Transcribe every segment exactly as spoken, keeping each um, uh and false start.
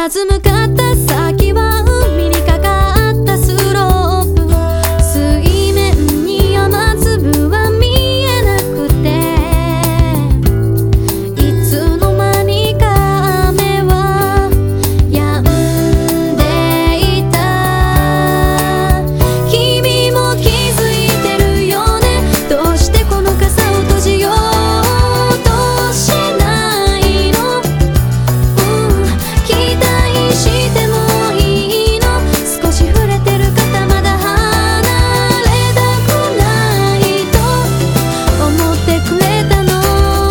らず向かった先は海にかかったスロープ、水面に雨粒は見えなくて、いつの間にか雨は止んでいた。君も気づいてるよね、どうしてこの傘を閉じようとしないの、うん、期待してもいいの、少し触れてる肩まだ離れたくないと思ってくれたの。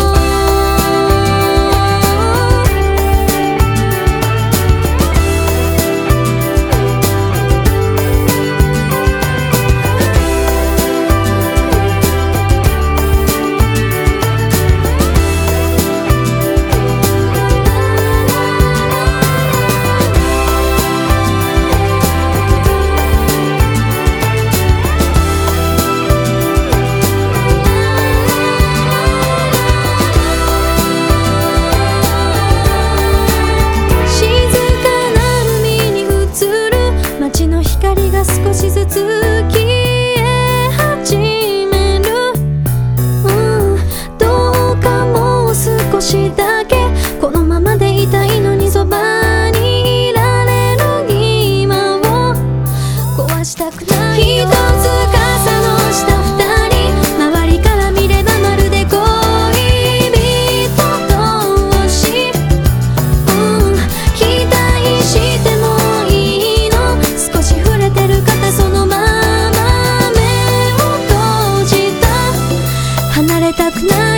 街の光が少しずつ消え始める、うん、どうかもう少しだけこのままでいたいのに、そばにいられる今を壊したくないよ。一つ傘の下二人、周りから見ればまるで恋人同士、うん、期待してもそのまま目を閉じた、離れたくない